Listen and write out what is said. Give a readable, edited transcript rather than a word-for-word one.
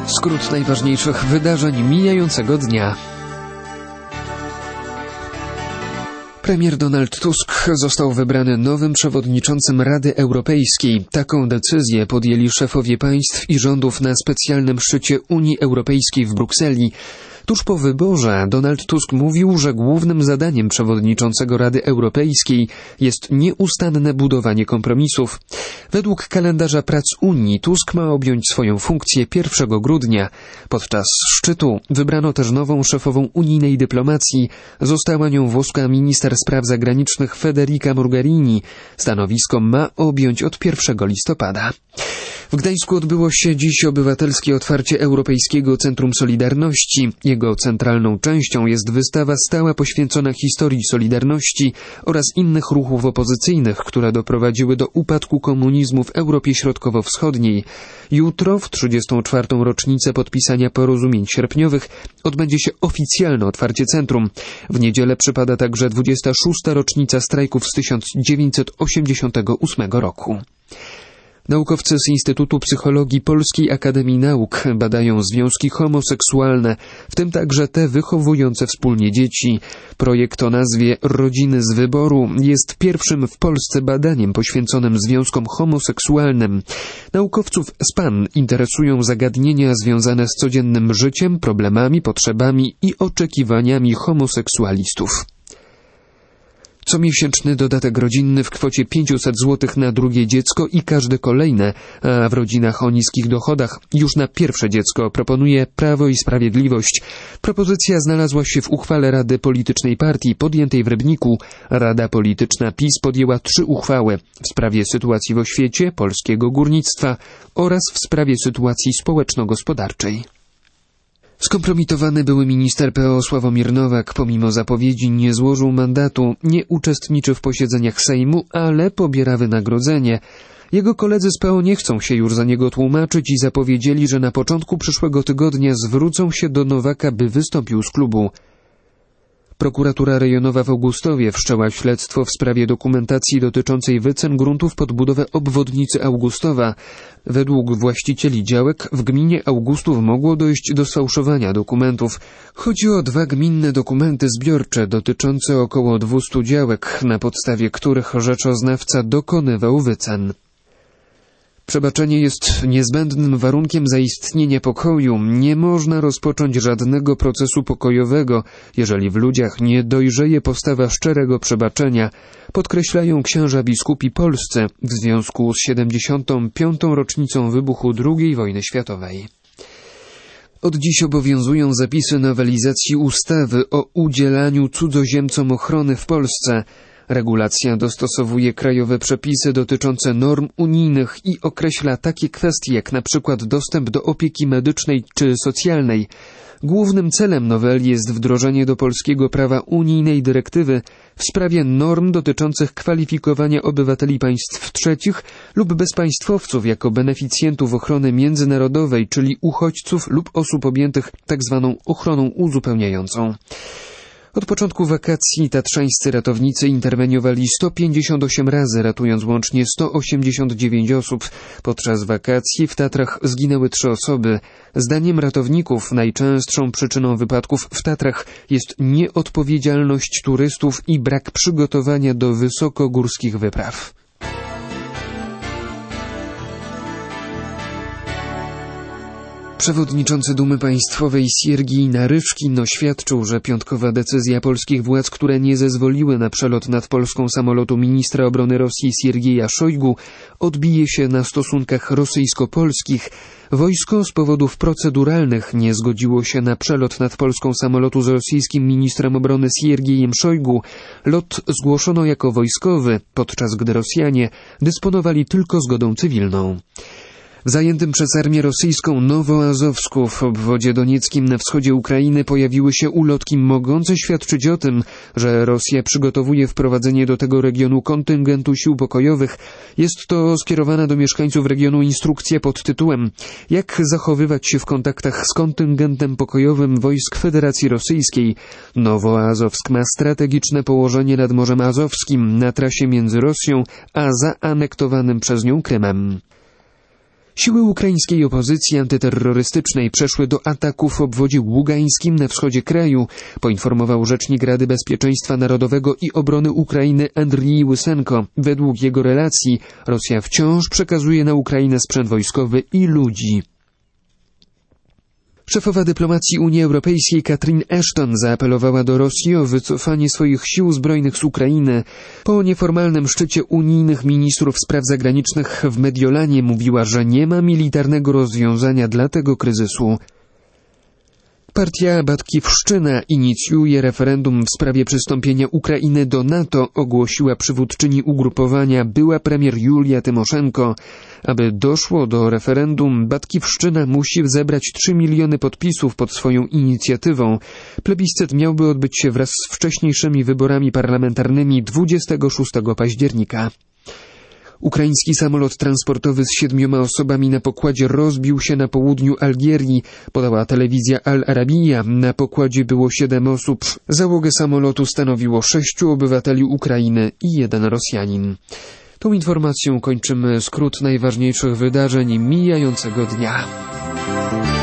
Skrót najważniejszych wydarzeń mijającego dnia. Premier Donald Tusk został wybrany nowym przewodniczącym Rady Europejskiej. Taką decyzję podjęli szefowie państw i rządów na specjalnym szczycie Unii Europejskiej w Brukseli. Tuż po wyborze Donald Tusk mówił, że głównym zadaniem przewodniczącego Rady Europejskiej jest nieustanne budowanie kompromisów. Według kalendarza prac Unii Tusk ma objąć swoją funkcję 1 grudnia. Podczas szczytu wybrano też nową szefową unijnej dyplomacji. Została nią włoska minister spraw zagranicznych Federica Mogherini. Stanowisko ma objąć od 1 listopada. W Gdańsku odbyło się dziś obywatelskie otwarcie Europejskiego Centrum Solidarności. Jego centralną częścią jest wystawa stała poświęcona historii Solidarności oraz innych ruchów opozycyjnych, które doprowadziły do upadku komunizmu w Europie Środkowo-Wschodniej. Jutro, w 34. rocznicę podpisania porozumień sierpniowych, odbędzie się oficjalne otwarcie centrum. W niedzielę przypada także 26. rocznica strajków z 1988 roku. Naukowcy z Instytutu Psychologii Polskiej Akademii Nauk badają związki homoseksualne, w tym także te wychowujące wspólnie dzieci. Projekt o nazwie Rodziny z wyboru jest pierwszym w Polsce badaniem poświęconym związkom homoseksualnym. Naukowców z PAN interesują zagadnienia związane z codziennym życiem, problemami, potrzebami i oczekiwaniami homoseksualistów. Comiesięczny dodatek rodzinny w kwocie 500 zł na drugie dziecko i każde kolejne, a w rodzinach o niskich dochodach już na pierwsze dziecko proponuje Prawo i Sprawiedliwość. Propozycja znalazła się w uchwale Rady Politycznej Partii podjętej w Rybniku. Rada Polityczna PiS podjęła 3 uchwały w sprawie sytuacji w oświecie, polskiego górnictwa oraz w sprawie sytuacji społeczno-gospodarczej. Skompromitowany były minister PO Sławomir Nowak pomimo zapowiedzi nie złożył mandatu, nie uczestniczy w posiedzeniach Sejmu, ale pobiera wynagrodzenie. Jego koledzy z PO nie chcą się już za niego tłumaczyć i zapowiedzieli, że na początku przyszłego tygodnia zwrócą się do Nowaka, by wystąpił z klubu. Prokuratura rejonowa w Augustowie wszczęła śledztwo w sprawie dokumentacji dotyczącej wycen gruntów pod budowę obwodnicy Augustowa. Według właścicieli działek w gminie Augustów mogło dojść do sfałszowania dokumentów. Chodzi o 2 gminne dokumenty zbiorcze dotyczące około 200 działek, na podstawie których rzeczoznawca dokonywał wycen. Przebaczenie jest niezbędnym warunkiem zaistnienia pokoju. Nie można rozpocząć żadnego procesu pokojowego, jeżeli w ludziach nie dojrzeje postawa szczerego przebaczenia, podkreślają księża biskupi polscy w związku z 75. rocznicą wybuchu II wojny światowej. Od dziś obowiązują zapisy nowelizacji ustawy o udzielaniu cudzoziemcom ochrony w Polsce. Regulacja dostosowuje krajowe przepisy dotyczące norm unijnych i określa takie kwestie jak na przykład dostęp do opieki medycznej czy socjalnej. Głównym celem noweli jest wdrożenie do polskiego prawa unijnej dyrektywy w sprawie norm dotyczących kwalifikowania obywateli państw trzecich lub bezpaństwowców jako beneficjentów ochrony międzynarodowej, czyli uchodźców lub osób objętych tzw. ochroną uzupełniającą. Od początku wakacji tatrzańscy ratownicy interweniowali 158 razy, ratując łącznie 189 osób. Podczas wakacji w Tatrach zginęły 3 osoby. Zdaniem ratowników najczęstszą przyczyną wypadków w Tatrach jest nieodpowiedzialność turystów i brak przygotowania do wysokogórskich wypraw. Przewodniczący Dumy Państwowej Siergiej Naryszkin oświadczył, że piątkowa decyzja polskich władz, które nie zezwoliły na przelot nad Polską samolotu ministra obrony Rosji Siergieja Szojgu, odbije się na stosunkach rosyjsko-polskich. Wojsko z powodów proceduralnych nie zgodziło się na przelot nad Polską samolotu z rosyjskim ministrem obrony Siergiejem Szojgu. Lot zgłoszono jako wojskowy, podczas gdy Rosjanie dysponowali tylko zgodą cywilną. W zajętym przez armię rosyjską Nowoazowsku w obwodzie donieckim na wschodzie Ukrainy pojawiły się ulotki mogące świadczyć o tym, że Rosja przygotowuje wprowadzenie do tego regionu kontyngentu sił pokojowych. Jest to skierowana do mieszkańców regionu instrukcja pod tytułem „Jak zachowywać się w kontaktach z kontyngentem pokojowym wojsk Federacji Rosyjskiej”. Nowoazowsk ma strategiczne położenie nad Morzem Azowskim na trasie między Rosją a zaanektowanym przez nią Krymem. Siły ukraińskiej opozycji antyterrorystycznej przeszły do ataków w obwodzie ługańskim na wschodzie kraju, poinformował rzecznik Rady Bezpieczeństwa Narodowego i Obrony Ukrainy Andrii Łysenko. Według jego relacji Rosja wciąż przekazuje na Ukrainę sprzęt wojskowy i ludzi. Szefowa dyplomacji Unii Europejskiej Catherine Ashton zaapelowała do Rosji o wycofanie swoich sił zbrojnych z Ukrainy. Po nieformalnym szczycie unijnych ministrów spraw zagranicznych w Mediolanie mówiła, że nie ma militarnego rozwiązania dla tego kryzysu. Partia Batkivszczyna inicjuje referendum w sprawie przystąpienia Ukrainy do NATO, ogłosiła przywódczyni ugrupowania była premier Julia Tymoszenko. Aby doszło do referendum, Batkivszczyna musi zebrać 3 miliony podpisów pod swoją inicjatywą. Plebiscyt miałby odbyć się wraz z wcześniejszymi wyborami parlamentarnymi 26 października. Ukraiński samolot transportowy z 7 osobami na pokładzie rozbił się na południu Algierii, podała telewizja Al Arabiya. Na pokładzie było 7 osób. Załogę samolotu stanowiło 6 obywateli Ukrainy i 1 Rosjanin. Tą informacją kończymy skrót najważniejszych wydarzeń mijającego dnia.